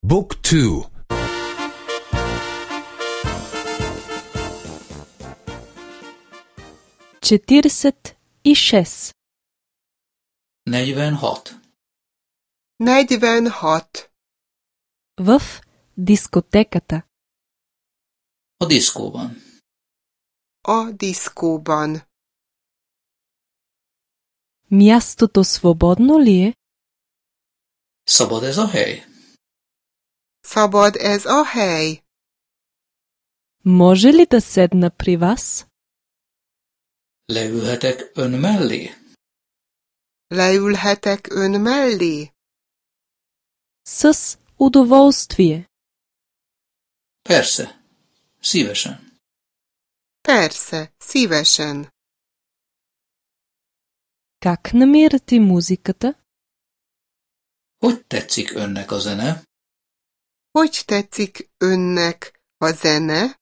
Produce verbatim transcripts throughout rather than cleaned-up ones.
Book two. Четиридесет и шест. negyvenhat. negyvenhat. В дискотеката. A diszkóban. A diszkóban. Мястото свободно ли е? Szabad ez a hely? Szabad ez a hely? Може ли да седна при вас? Leülhetek ön mellé? Leülhetek ön mellé? С удоволствие. Persze. Szívesen. Persze, szívesen. Как намирате музиката? Hogy tetszik önnek a zene? Hogy tetszik önnek a zene?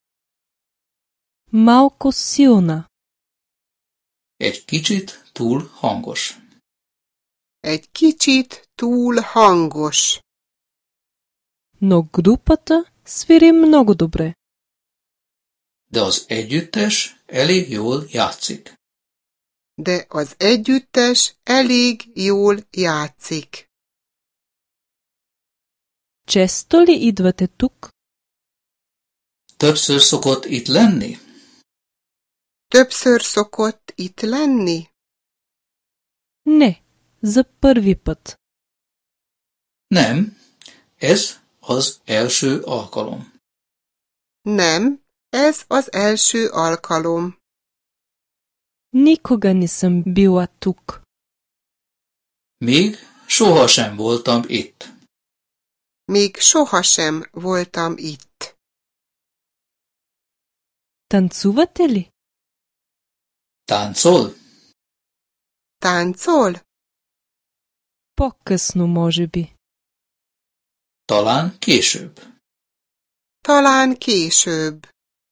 Малко силна. Egy kicsit túl hangos. Egy kicsit túl hangos. Но групата свири много добре. De az együttes elég jól játszik. De az együttes elég jól játszik. Често ли идвате тук? Többször szokott itt lenni? Többször szokott itt lenni? Не, за първи път. Nem, ez az első alkalom. Nem, ez az első alkalom. Никога не съм била тук. Még sohasem voltam itt. Még sohasem voltam itt. Танцувате ли? Táncol? Táncol? По-късно, може би. Talán később. Talán később.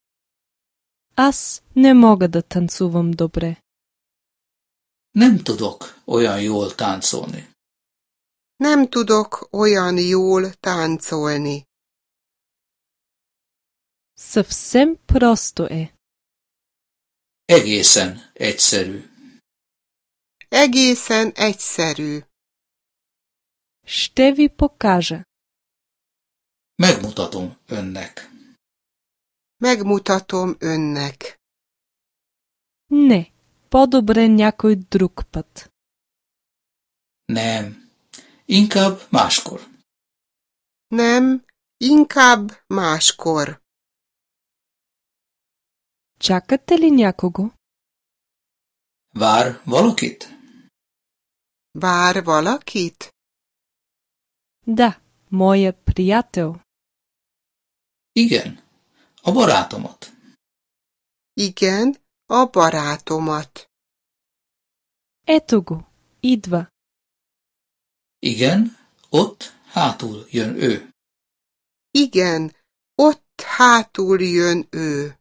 Аз не мога да танцувам добре. Nem tudok olyan jól táncolni. Nem tudok olyan jól táncolni. Съвсем просто е. Egészen egyszerű. Egészen egyszerű. Ще ви покажа. Megmutatom önnek. Megmutatom önnek. Не, по-добре някой друг път. Nem, inkább máskor. Nem, inkább máskor. Чакате ли някого? Vár valakit? Vár valakit? Да, моя приятел. Igen, a barátomat. Igen, a barátomat. Ето го, идва. Igen, ott hátul jön ő. Igen, ott hátul jön ő.